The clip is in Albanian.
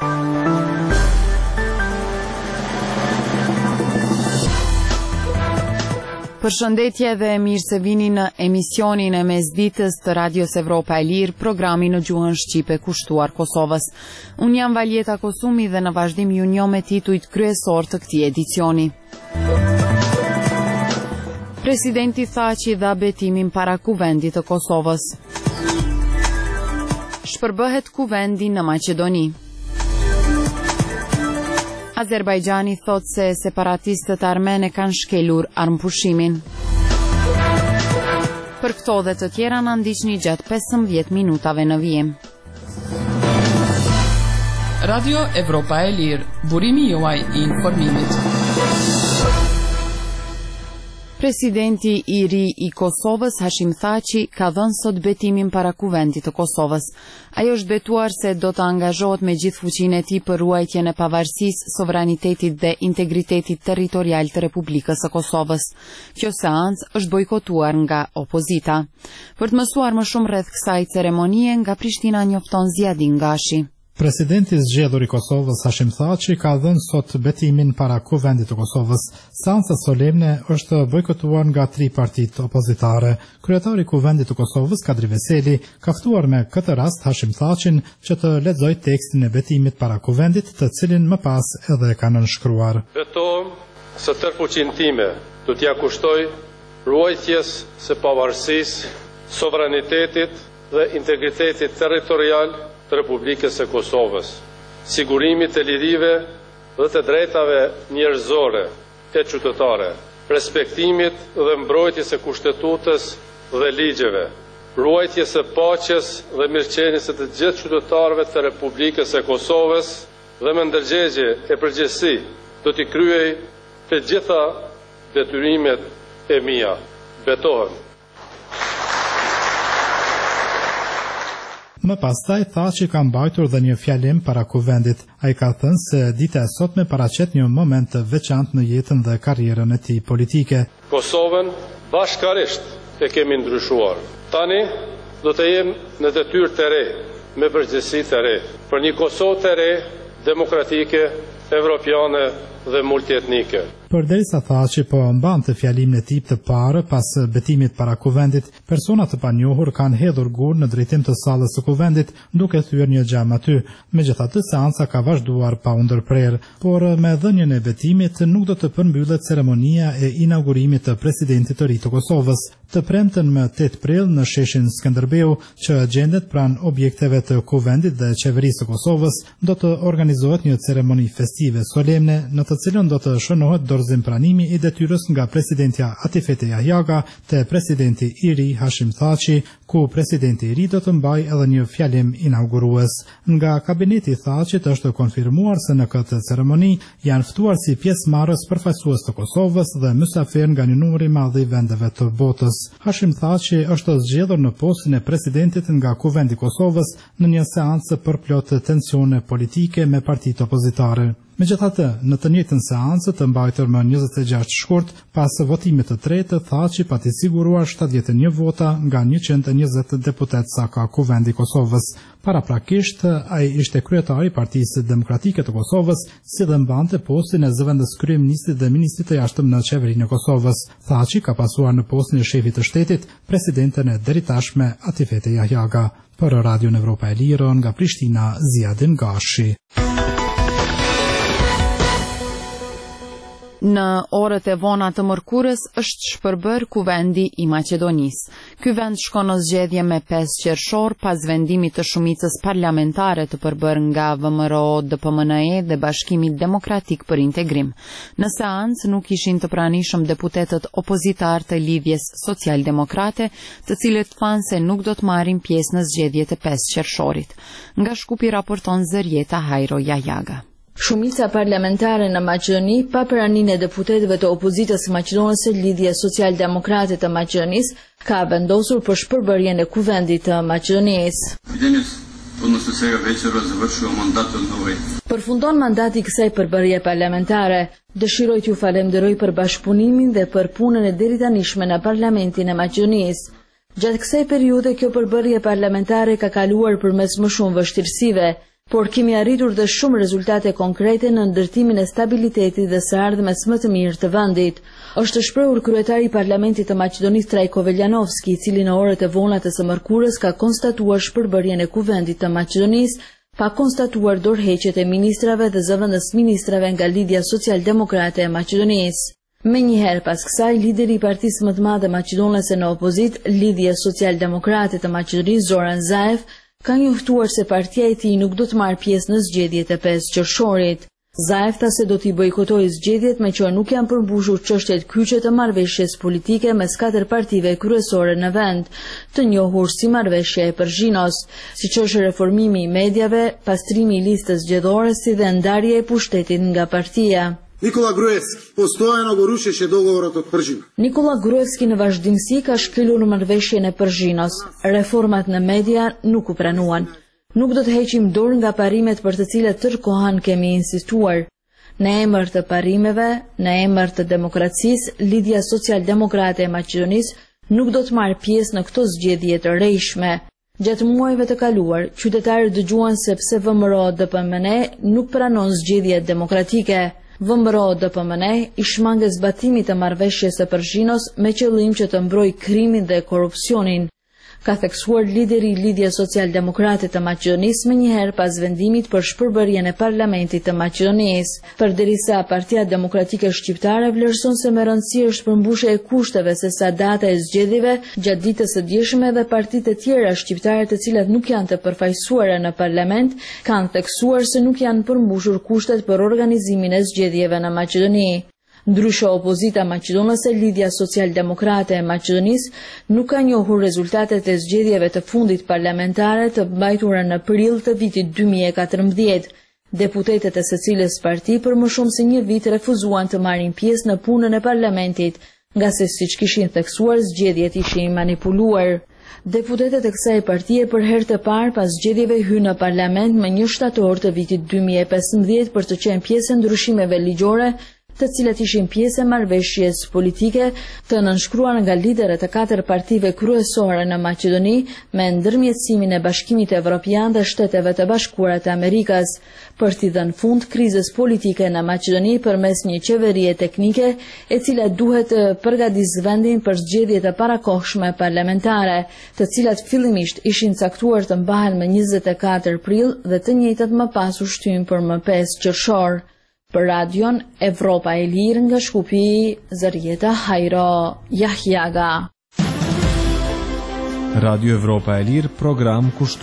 Përshëndetje dhe mirë se vini në emisionin e mesditës të Radios Evropa e Lirë, programi në gjuhën shqipe kushtuar Kosovës. Unë jam Valjeta Kosumi dhe në vazhdim ju njoh me titujt kryesor të këtij edicioni. Presidenti Thaçi dha betimin para kuvendit të Kosovës. Shpërbëhet kuvendi në Maqedoni. Azerbajgjani thot se separatistët armene kanë shkelur armëpushimin. Për këto dhe të tjera na ndiqni gjatë 15 minutave në vijim. Radio Evropa e Lirë, burimi juaj i informimit. Presidenti i ri i Kosovës, Hashim Thaçi, ka dhënë sot betimin para kuvendit të Kosovës. Ai është betuar se do të angazhohet me gjithë fuqinë e tij për ruajtjen e pavarësisë, sovranitetit dhe integritetit territorial të Republikës së Kosovës. Kjo seancë është bojkotuar nga opozita. Për të mësuar më shumë rreth kësaj ceremonie, nga Prishtina njofton Zjadin Gashi. Presidenti zgjedhur i Kosovës, Hashim Thaçi, ka dhënë sot betimin para kuvendit të Kosovës. Seanca solemne është bojkotuar nga 3 partitë opozitare. Kryetari i kuvendit të Kosovës, Kadri Veseli, ka ftuar me këtë rast Hashim Thaçin që të lexojë tekstin e betimit para kuvendit, të cilin më pas edhe ka nënshkruar. Betohem se tërë fuqinë time do t'ia kushtoj ruajtjes së pavarësisë, sovranitetit dhe integritetit territorial të Republikës së Kosovës, sigurimit të lirive dhe të drejtave njerëzore e qytetare, respektimit dhe mbrojtjes së kushtetutës dhe ligjeve, ruajtjes së paqes dhe mirëqenies së të gjithë qytetarëve të Republikës së Kosovës dhe me ndërgjegje e përgjegjësi do t'i kryej të gjitha detyrimet e mia. Betohem. Më pastaj Thaçi ka mbajtur dhe një fjalim para kuvendit. Ai ka thënë se dita e sotme paraqet një moment të veçantë në jetën dhe karrierën e tij politike. Kosovën bashkarisht e kemi ndryshuar. Tani do të jem në detyrë të re, me përgjegjësi të re, për një Kosovë të re, demokratike, evropiane dhe multietnike. Përderisa Thaçi po mbante fjalimin e tij të parë pas betimit para kuvendit, persona të panjohur kanë hedhur gur në drejtim të sallës së kuvendit, duke thyer një xham aty. Megjithatë, seanca ka vazhduar pa u ndërprerë, por me dhënien e betimit nuk do të përmbyllet ceremonia e inaugurimit të presidentit të ri të Kosovës. Të premten më 8 prill në sheshin Skënderbeu, që gjendet pranë objekteve të kuvendit dhe qeverisë së Kosovës, do të organizohet një ceremoni festive solemne në të cilën do të shënohet dorëzim pranimi i detyrës nga presidentja Atifete Jahjaga te presidenti i ri Hashim Thaçi, ku presidenti i ri do të mbajë edhe një fjalim inaugurues. Nga kabineti i Thaçit është konfirmuar se në këtë ceremoni janë ftuar si pjesëmarrës përfaqësues të Kosovës dhe mysafir nga një numër i madh i vendeve të botës. Hashim Thaçi është zgjedhur në postin e presidentit nga kuvendi i Kosovës në një seancë përplot tensione politike me partitë opozitare. Megjithatë, në të njëjtën seancë të mbajtur më 26 shkurt, pas votimit të tretë, Thaçi pati siguruar 71 vota nga 120 deputet sa ka kuvendi i Kosovës. Paraprakisht, ai ishte kryetari i Partisë Demokratike të Kosovës, si dhe mbante postin e zëvendës kryeministit dhe ministrit të jashtëm në qeverinë e Kosovës. Thaçi ka pasuar në postin e shefit të shtetit presidenten e deritashme Atifete Jahjaga. Për Radio Evropa e Lirë, nga Prishtina, Zjadin Gashi. Në orët e vona të mërkurës është shpërbër kuvendi i Maqedonisë. Ky vend shkon në zgjedhje me 5 qershor pas vendimit të shumicës parlamentare të përbërë nga VMRO, DPMNE dhe Bashkimi Demokratik për Integrim. Në seancë nuk ishin të pranishëm deputetët opozitar të lidhjes social-demokrate, të cilët thanë se nuk do të marrin pjesë në zgjedhjet e 5 qershorit. Nga Shkupi raporton Zërjeta Hajro Jahjaga. Shumica parlamentare në Maqedoni, pa praninë e deputetëve të opozitës maqedonëse lidhje social-demokrate të Maqedonisë, ka vendosur për shpërbërjen e kuvendit të Maqedonisë. Përfundon mandati kësaj përbërje parlamentare. Dëshiroj t'ju falenderoj për bashkëpunimin dhe për punën e deritanishme në parlamentin e Maqedonisë. Gjatë kësaj periudhe kjo përbërje parlamentare ka kaluar përmes më shumë vështirësive. por kemi arritur dhe shumë rezultate konkrete në ndërtimin e stabilitetit dhe së ardhmes më të mirë të vendit. Është shprehur kryetari i Parlamentit të Maqedonisë Trajko Veljanovski, i cili në orët e vona të së mërkurës ka konstatuar shpërbërjen e kuvendit të Maqedonisë, pa konstatuar dorëheqjet e ministrave dhe zëvendës ministrave nga Lidhja Social-Demokrate e Maqedonisë. Menjëherë pas kësaj, lideri i partisë më të madhe maqedonese në opozit, Lidhja Social-Demokrate të Maqedonisë, Zoran Zaev, ka njoftuar se partia e tij nuk do të marrë pjesë në zgjedhjet e 5 qershorit. Zaev tha se do t'i bojkotojë zgjedhjet me që nuk janë përmbushur çështjet kyçe të marrëveshjes politike mes 4 partive kryesore në vend, të njohur si marrëveshja e Përzhinos, siç është reformimi i mediave, pastrimi i listës zgjedhore si dhe ndarja e pushtetit nga partia. Nikola Gruevski postojano go rušeće dogovorat od Përzhina. Nikola Gruevski në vazhdimsi ka shkelur marrëveshjen e Përzhinos. Reformat në media nuk u pranuan. Nuk do të heqim dorë nga parimet për të cilat tërkohën kemi insistuar. Në emër të parimeve, në emër të demokracisë, Lidhja Social-Demokrate e Maqedonisë nuk do të marrë pjesë në këto zgjedhje të rrejshme. Gjatë muajve të kaluar, qytetarët dëgjuan se pse VMRO-DPMN nuk pranon zgjedhjet demokratike. VMRO-DPMN i shmange zbatimit të marrëveshjes së Përzhinos me qëllim që të mbrojë krimin dhe korrupsionin, ka theksuar lideri i Lidhjes Social-Demokrate të Maqedonisë menjëherë pas vendimit për shpërbërjen e Parlamentit të Maqedonisë. Përderisa Partia Demokratike Shqiptare vlerëson se me rëndësi është përmbushja e kushteve sesa data e zgjedhjeve gjatë ditës së dieshme, dhe partitë e tjera shqiptare të cilat nuk janë të përfaqësuara në parlament kanë theksuar se nuk janë përmbushur kushtet për organizimin e zgjedhjeve në Maqedoni. Ndryshe, opozita maqedonese, Lidhja Social-Demokrate e Maqedonisë, nuk ka njohur rezultatet e zgjedhjeve të fundit parlamentare të mbajtura në prill të vitit 2014. Deputetët e secilës parti për më shumë se një vit refuzuan të marrin pjesë në punën e parlamentit, nga se siç kishin theksuar zgjedhjet ishin manipuluar. Deputetët e kësaj partie për herë të parë pas zgjedhjeve hynë në parlament me 1 shtator të vitit 2015 për të qenë pjesë e ndryshimeve ligjore, të cilat ishin pjesë e marrëveshjes politike të nënshkruar nga liderët e 4 partive kryesore në Maqedoni me ndërmjetësimin e Bashkimit Evropian dhe Shteteve të Bashkuara të Amerikës, për t'i dhënë fund krizës politike në Maqedoni përmes një qeverie teknike e cila duhet të përgatisë vendin për zgjedhjet e parakohshme parlamentare, të cilat fillimisht ishin caktuar të mbahen më 24 prill dhe të njëjtat më pas u shtyn për më 5 qershor. Për radion Evropa e Lirë nga Shkupi, Zërjeta Hajro Jahjaga. Radio Evropa e Lirë, program kushtuar